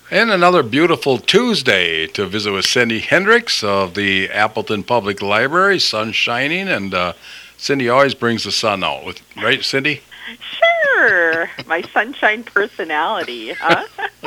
And another beautiful Tuesday to visit with Cindy Hendricks of the Appleton Public Library. Sun shining, and Cindy always brings the sun out, right, Cindy? Sure. My sunshine personality, huh?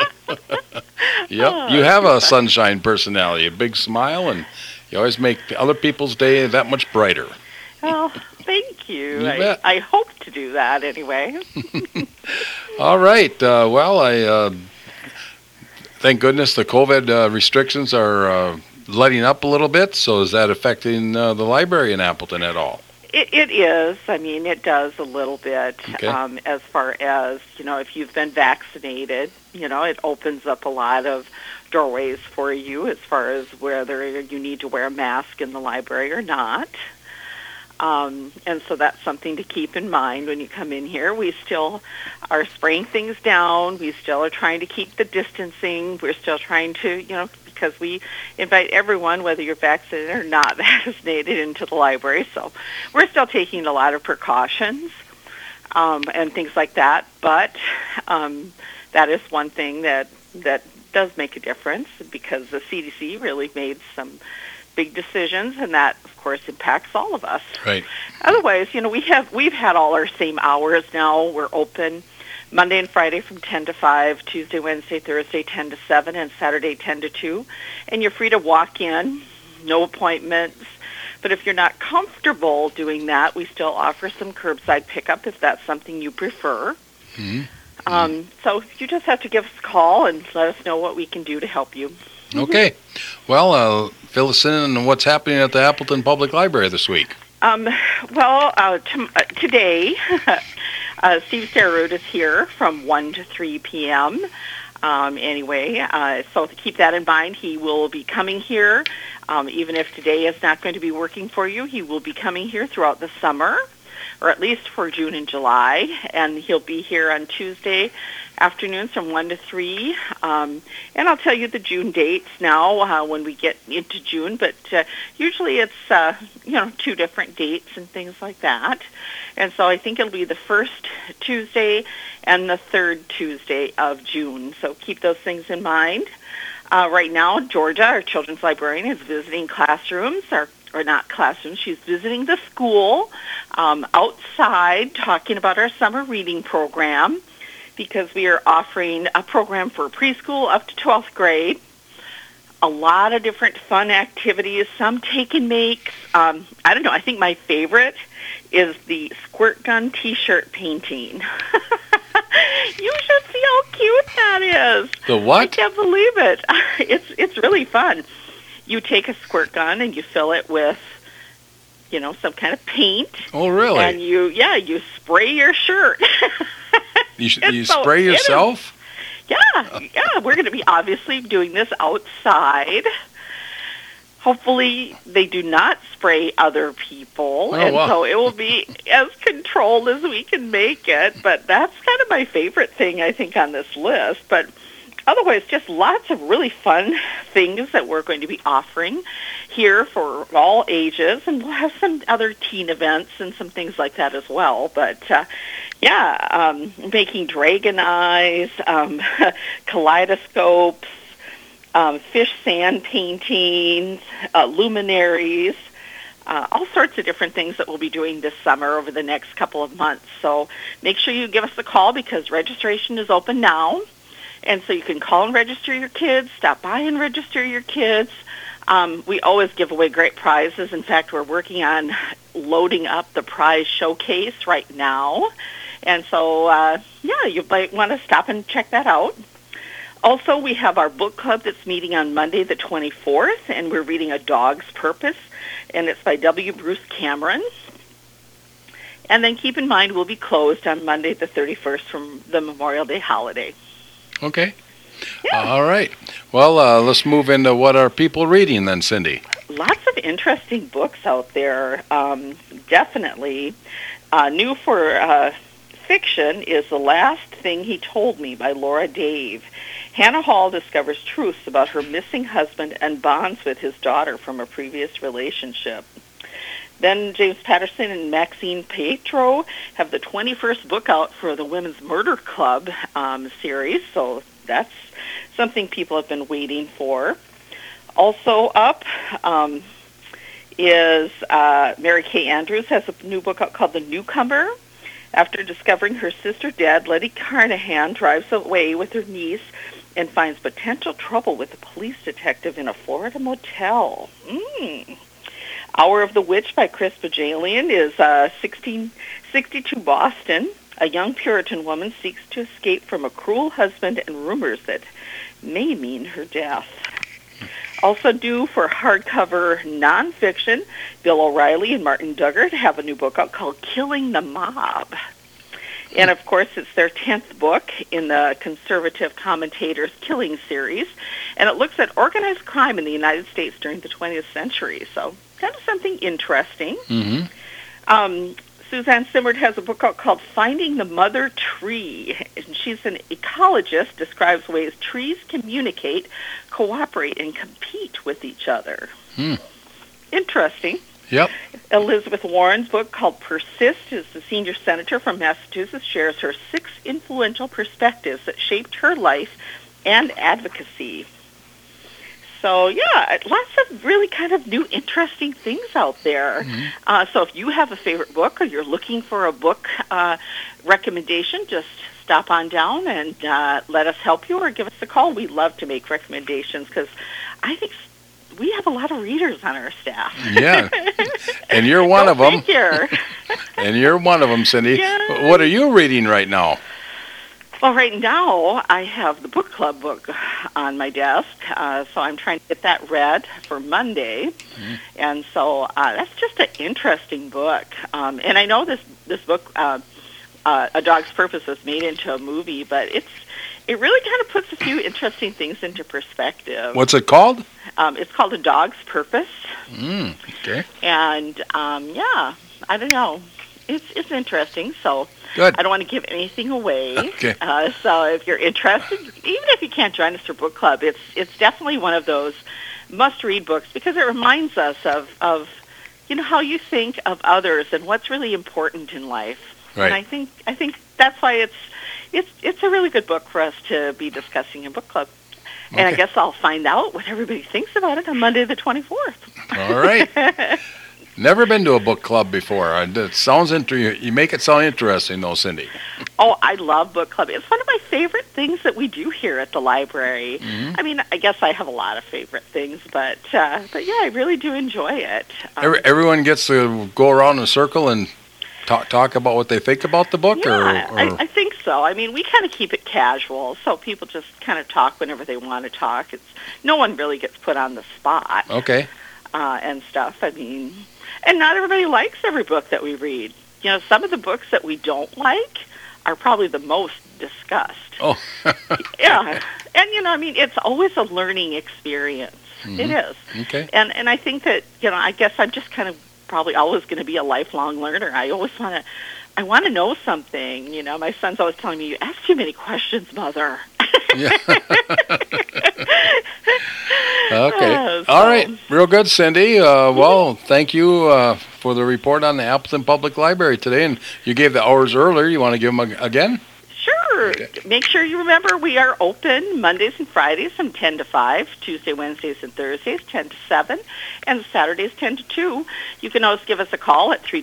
Yep, you have a sunshine personality, a big smile, and you always make other people's day that much brighter. Well, thank you. You bet. I hope to do that anyway. All right. I thank goodness the COVID restrictions are letting up a little bit. So is that affecting the library in Appleton at all? It is. I mean, it does a little bit. Okay. As far as, if you've been vaccinated, it opens up a lot of doorways for you as far as whether you need to wear a mask in the library or not. And so that's something to keep in mind when you come in here. We still are spraying things down. We still are trying to keep the distancing. We're still trying to, because we invite everyone, whether you're vaccinated or not vaccinated, into the library. So we're still taking a lot of precautions and things like that. But that is one thing that does make a difference, because the CDC really made some big decisions, and that, of course, impacts all of us. Right. Otherwise, we've had all our same hours now. We're open Monday and Friday from 10 to 5, Tuesday, Wednesday, Thursday 10 to 7, and Saturday 10 to 2. And you're free to walk in, no appointments. But if you're not comfortable doing that, we still offer some curbside pickup if that's something you prefer. Mm-hmm. So you just have to give us a call and let us know what we can do to help you. Okay. Well, fill us in on what's happening at the Appleton Public Library this week. Today, Steve Sarut is here from 1 to 3 p.m. So to keep that in mind, he will be coming here. Even if today is not going to be working for you, he will be coming here throughout the summer, or at least for June and July. And he'll be here on Tuesday afternoons from 1 to 3. And I'll tell you the June dates now when we get into June, but usually it's, 2 different dates and things like that. And so I think it'll be the first Tuesday and the third Tuesday of June. So keep those things in mind. Right now, Georgia, our children's librarian, is visiting classrooms, or not classrooms, she's visiting the school outside, talking about our summer reading program, because we are offering a program for preschool up to 12th grade. A lot of different fun activities, some take and makes. I don't know, I think my favorite is the squirt gun T-shirt painting. You should see how cute that is. The what? I can't believe it. It's really fun. You take a squirt gun and you fill it with, some kind of paint. Oh, really? And you spray your shirt. You spray yourself? Yeah. We're going to be obviously doing this outside. Hopefully they do not spray other people, so it will be as controlled as we can make it. But that's kind of my favorite thing, I think, on this list. But otherwise, just lots of really fun things that we're going to be offering here for all ages, and we'll have some other teen events and some things like that as well. But making dragon eyes, kaleidoscopes, fish sand paintings, luminaries, all sorts of different things that we'll be doing this summer over the next couple of months. So make sure you give us a call, because registration is open now. And so you can call and register your kids, stop by and register your kids. We always give away great prizes. In fact, we're working on loading up the prize showcase right now. And so, you might want to stop and check that out. Also, we have our book club that's meeting on Monday the 24th, and we're reading A Dog's Purpose, and it's by W. Bruce Cameron. And then keep in mind, we'll be closed on Monday the 31st from the Memorial Day holiday. Okay. Yeah. All right. Well, let's move into what are people reading then, Cindy? Lots of interesting books out there. Definitely. New for fiction is The Last Thing He Told Me by Laura Dave. Hannah Hall discovers truths about her missing husband and bonds with his daughter from a previous relationship. Then James Patterson and Maxine Pietro have the 21st book out for the Women's Murder Club series, so that's something people have been waiting for. Also up is Mary Kay Andrews has a new book out called The Newcomer. After discovering her sister dead, Letty Carnahan drives away with her niece and finds potential trouble with a police detective in a Florida motel. Hour of the Witch by Chris Bajalian is 1662 Boston. A young Puritan woman seeks to escape from a cruel husband and rumors that may mean her death. Also due for hardcover nonfiction, Bill O'Reilly and Martin Duggar have a new book out called Killing the Mob. And, of course, it's their 10th book in the Conservative Commentators Killing series, and it looks at organized crime in the United States during the 20th century, so kind of something interesting. Suzanne Simard has a book out called Finding the Mother Tree, and she's an ecologist, describes ways trees communicate, cooperate, and compete with each other. Interesting. Yep. Elizabeth Warren's book called Persist is the senior senator from Massachusetts, shares her 6 influential perspectives that shaped her life and advocacy. So, yeah, lots of really kind of new, interesting things out there. So if you have a favorite book or you're looking for a book recommendation, just stop on down and let us help you or give us a call. We love to make recommendations because I think we have a lot of readers on our staff. Yeah, and you're one of them. And you're one of them, Cindy. Yeah. What are you reading right now? Well, right now I have the book club book on my desk, so I'm trying to get that read for Monday. And so that's just an interesting book. And I know this book, A Dog's Purpose, was made into a movie, but it really kind of puts a few interesting things into perspective. What's it called? It's called A Dog's Purpose. Okay. And, yeah, I don't know. It's interesting, so good. I don't want to give anything away. Okay. So if you're interested, even if you can't join us for book club, it's definitely one of those must-read books because it reminds us of how you think of others and what's really important in life. Right. And I think that's why it's a really good book for us to be discussing in book club. And I guess I'll find out what everybody thinks about it on Monday the 24th. All right. Never been to a book club before. It sounds you make it sound interesting, though, Cindy. Oh, I love book club. It's one of my favorite things that we do here at the library. I mean, I guess I have a lot of favorite things, but yeah, I really do enjoy it. Everyone gets to go around in a circle and talk about what they think about the book? Yeah, or? I think so. I mean, we kind of keep it casual, so people just kind of talk whenever they want to talk. No one really gets put on the spot. Okay. And stuff. I mean, and not everybody likes every book that we read. Some of the books that we don't like are probably the most discussed. Oh. Yeah. And, I mean, it's always a learning experience. It is. Okay. And I think that, I guess I'm just kind of probably always going to be a lifelong learner. I always want to know something. My son's always telling me, you ask too many questions, Mother. Yeah. Okay. All right. Real good, Cindy. Well, thank you for the report on the Appleton Public Library today. And you gave the hours earlier. You want to give them again? Sure. Okay. Make sure you remember we are open Mondays and Fridays from 10 to 5, Tuesday, Wednesdays, and Thursdays 10 to 7, and Saturdays 10 to 2. You can always give us a call at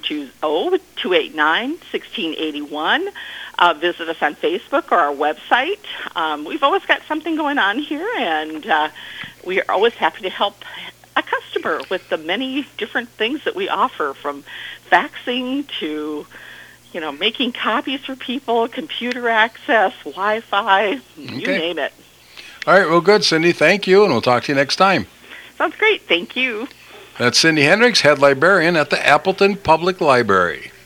320-289-1681. Visit us on Facebook or our website. We've always got something going on here, and we are always happy to help a customer with the many different things that we offer, from faxing to making copies for people, computer access, Wi-Fi, you name it. All right, well, good, Cindy. Thank you, and we'll talk to you next time. Sounds great. Thank you. That's Cindy Hendricks, head librarian at the Appleton Public Library.